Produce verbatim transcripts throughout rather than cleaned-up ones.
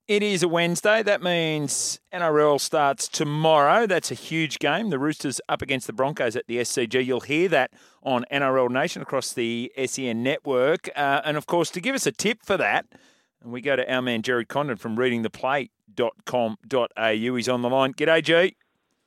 It is a Wednesday. That means N R L starts tomorrow. That's a huge game. The Roosters up against the Broncos at the S C G. You'll hear that on N R L Nation across the S E N network. Uh, and, of course, to give us a tip for that, and we go to our man Jerry Condon from reading the plate dot com dot a u. He's on the line. G'day, G.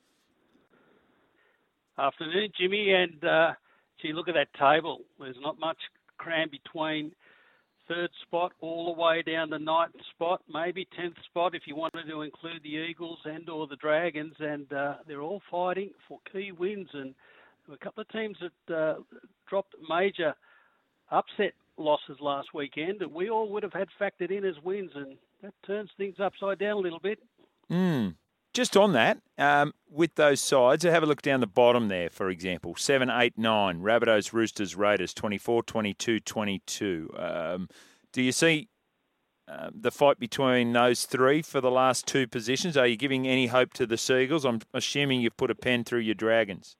Afternoon, Jimmy. And, uh, gee, look at that table. There's not much cram between third spot all the way down to ninth spot, maybe tenth spot if you wanted to include the Eagles and or the Dragons, and uh, they're all fighting for key wins. And there were a couple of teams that uh, dropped major upset losses last weekend that we all would have had factored in as wins, and that turns things upside down a little bit. Mm. Just on that, um, with those sides, have a look down the bottom there, for example. seven, eight, nine, Rabbitohs, Roosters, Raiders, twenty-four, twenty-two, twenty-two. Um, do you see uh, the fight between those three for the last two positions? Are you giving any hope to the Seagulls? I'm assuming you've put a pen through your Dragons.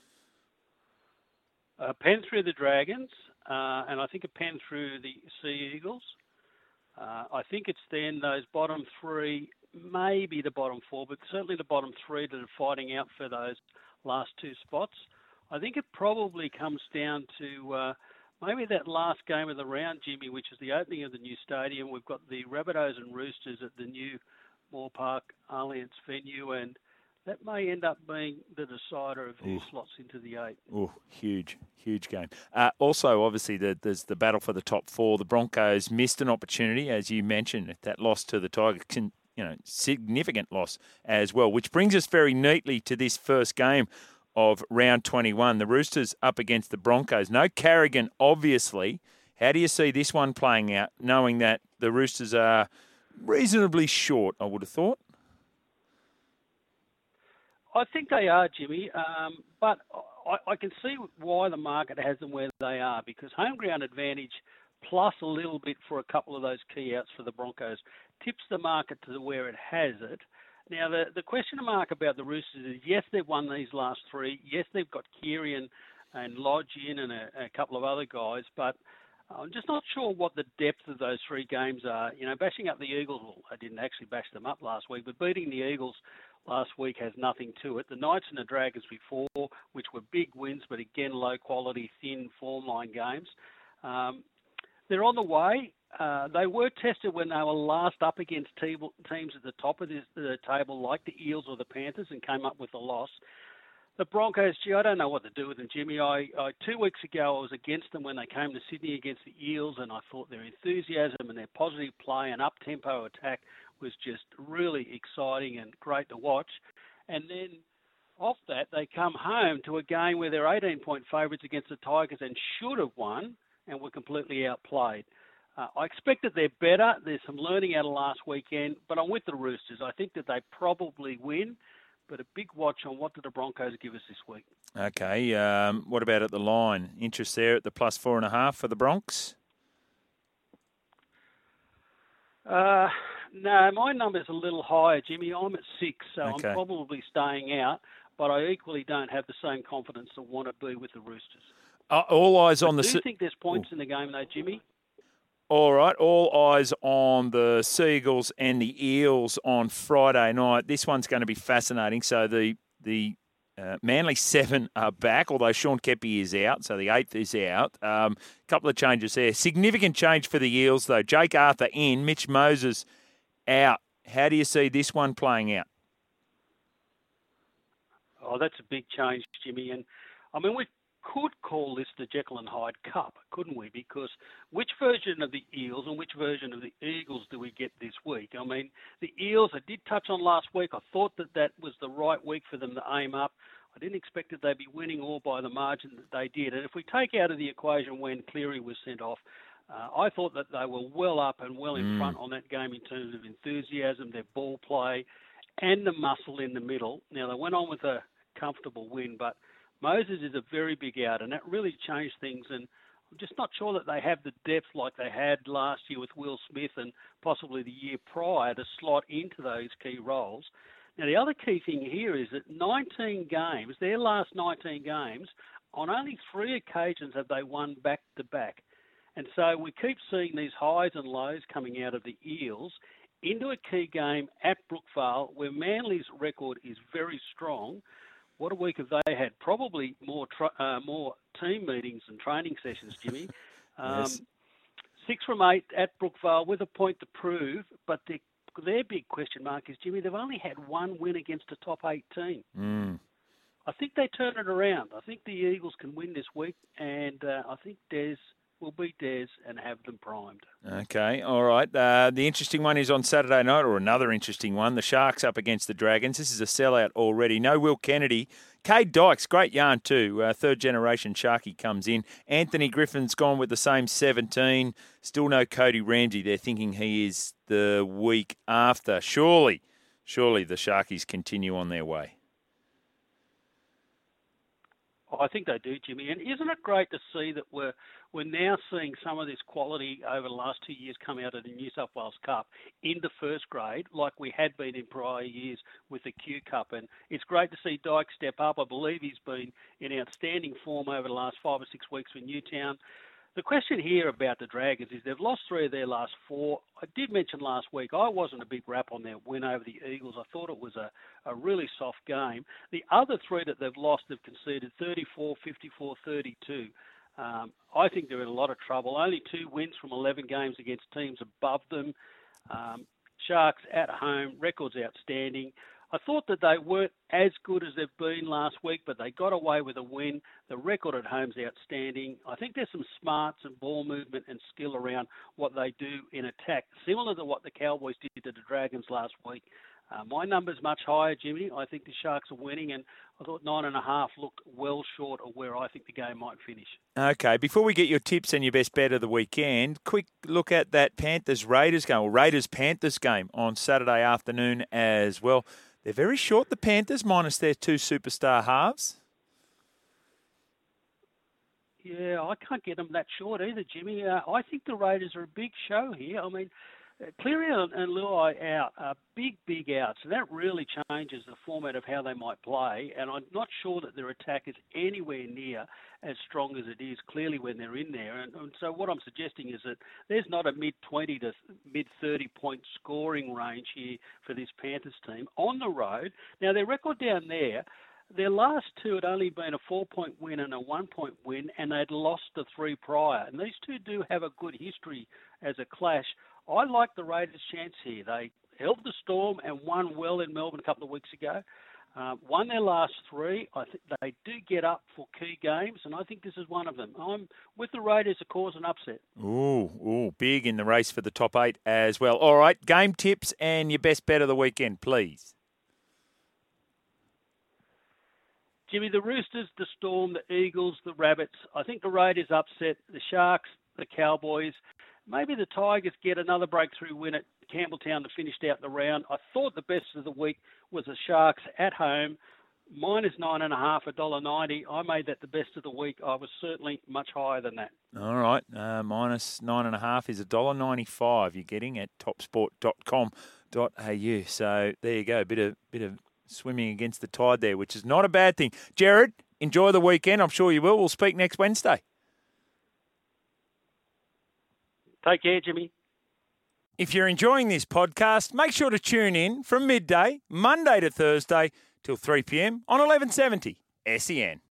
A pen through the Dragons, uh, and I think a pen through the Sea Eagles. Uh, I think it's then those bottom three, maybe the bottom four, but certainly the bottom three that are fighting out for those last two spots. I think it probably comes down to uh, maybe that last game of the round, Jimmy, which is the opening of the new stadium. We've got the Rabbitohs and Roosters at the new Moore Park Allianz venue, and that may end up being the decider of who Ooh. slots into the eight. Oh, huge, huge game. Uh, also, obviously, the, there's the battle for the top four. The Broncos missed an opportunity, as you mentioned, that loss to the Tigers. Can, you know, significant loss as well, which brings us very neatly to this first game of round twenty-one. The Roosters up against the Broncos. No Carrigan, obviously. How do you see this one playing out, knowing that the Roosters are reasonably short, I would have thought? I think they are, Jimmy, um, but I, I can see why the market has them where they are, because home ground advantage plus a little bit for a couple of those key outs for the Broncos tips the market to where it has it. Now, the, the question mark about the Roosters is, yes, they've won these last three. Yes, they've got Keary and, and Lodge in and a, a couple of other guys, but I'm just not sure what the depth of those three games are. You know, bashing up the Eagles, well, I didn't actually bash them up last week, but beating the Eagles last week has nothing to it. The Knights and the Dragons before, which were big wins, but again, low quality, thin form line games. Um, they're on the way. Uh, they were tested when they were last up against te- teams at the top of this, the table, like the Eels or the Panthers, and came up with a loss. The Broncos, gee, I don't know what to do with them, Jimmy. I, I two weeks ago I was against them when they came to Sydney against the Eels, and I thought their enthusiasm and their positive play and up-tempo attack was just really exciting and great to watch. And then off that, they come home to a game where they're eighteen-point favourites against the Tigers and should have won and were completely outplayed. Uh, I expect that they're better. There's some learning out of last weekend, but I'm with the Roosters. I think that they probably win, but a big watch on what do the Broncos give us this week. Okay. Um, what about at the line? Interest there at the plus four and a half for the Bronx? Uh, no, my number's a little higher, Jimmy. I'm at six, so okay. I'm probably staying out, but I equally don't have the same confidence I want to be with the Roosters. Uh, all eyes on I the... do you think there's points Ooh. in the game, though, Jimmy? All right, all eyes on the Seagulls and the Eels on Friday night. This one's going to be fascinating. So the the uh, Manly seven are back, although Sean Keppie is out, so the eighth is out. A um, couple of changes there. Significant change for the Eels, though. Jake Arthur in, Mitch Moses out. How do you see this one playing out? Oh, that's a big change, Jimmy. And, I mean, we've could call this the Jekyll and Hyde Cup, couldn't we? Because which version of the Eels and which version of the Eagles do we get this week? I mean, the Eels, I did touch on last week. I thought that that was the right week for them to aim up. I didn't expect that they'd be winning all by the margin that they did. And if we take out of the equation when Cleary was sent off, uh, I thought that they were well up and well in mm. front on that game in terms of enthusiasm, their ball play, and the muscle in the middle. Now, they went on with a comfortable win, but Moses is a very big out, and that really changed things. And I'm just not sure that they have the depth like they had last year with Will Smith and possibly the year prior to slot into those key roles. Now, the other key thing here is that nineteen games, their last nineteen games, on only three occasions have they won back-to-back. And so we keep seeing these highs and lows coming out of the Eels. into a key game at Brookvale where Manly's record is very strong. What a week have they had? Probably more tr- uh, more team meetings and training sessions, Jimmy. Um, yes. Six from eight at Brookvale with a point to prove, but their, their big question mark is, Jimmy, they've only had one win against a top eight team. Mm. I think they turn it around. I think the Eagles can win this week, and uh, I think Des will beat Des and have them primed. Okay, all right. Uh, the interesting one is on Saturday night, or another interesting one. The Sharks up against the Dragons. This is a sellout already. No Will Kennedy. Cade Dykes, great yarn too. Uh, third generation Sharky comes in. Anthony Griffin's gone with the same seventeen. Still no Cody Ramsey. They're thinking he is the week after. Surely, surely the Sharkies continue on their way. I think they do, Jimmy. And isn't it great to see that we're we're now seeing some of this quality over the last two years come out of the New South Wales Cup into first grade, like we had been in prior years with the Q Cup. And it's great to see Dyke step up. I believe he's been in outstanding form over the last five or six weeks for Newtown. The question here about the Dragons is they've lost three of their last four. I did mention last week I wasn't a big rap on their win over the Eagles. I thought it was a, a really soft game. The other three that they've lost have conceded thirty-four, fifty-four, thirty-two. Um, I think they're in a lot of trouble. Only two wins from eleven games against teams above them. Um, Sharks at home, records outstanding. I thought that they weren't as good as they've been last week, but they got away with a win. The record at home's outstanding. I think there's some smarts and ball movement and skill around what they do in attack, similar to what the Cowboys did to the Dragons last week. Uh, my number's much higher, Jimmy. I think the Sharks are winning, and I thought nine and a half looked well short of where I think the game might finish. Okay, before we get your tips and your best bet of the weekend, quick look at that Panthers-Raiders game, or Raiders-Panthers game on Saturday afternoon as well. They're very short, the Panthers, minus their two superstar halves. Yeah, I can't get them that short either, Jimmy. Uh, I think the Raiders are a big show here. I mean, Cleary and Luai out are big, big outs, and that really changes the format of how they might play. And I'm not sure that their attack is anywhere near as strong as it is clearly when they're in there. And, and so what I'm suggesting is that there's not a mid twenty to mid thirty point scoring range here for this Panthers team on the road. Now, their record down there, their last two had only been a four-point win and a one-point win, and they'd lost the three prior. And these two do have a good history as a clash. I like the Raiders' chance here. They held the Storm and won well in Melbourne a couple of weeks ago. Uh, won their last three. I think they do get up for key games, and I think this is one of them. I'm with the Raiders to cause an upset. Ooh, ooh, big in the race for the top eight as well. All right, game tips and your best bet of the weekend, please. Jimmy, the Roosters, the Storm, the Eagles, the Rabbits. I think the Raiders upset the Sharks, the Cowboys. Maybe the Tigers get another breakthrough win at Campbelltown to finish out the round. I thought the best of the week was the Sharks at home, minus nine and a half, a dollar ninety. I made that the best of the week. I was certainly much higher than that. All right, uh, minus nine and a half is a dollar ninety-five. You're getting at top sport dot com dot a u. So there you go, a bit of bit of swimming against the tide there, which is not a bad thing. Jared, enjoy the weekend. I'm sure you will. We'll speak next Wednesday. Take care, Jimmy. If you're enjoying this podcast, make sure to tune in from midday, Monday to Thursday, till three p.m. on eleven seventy S E N.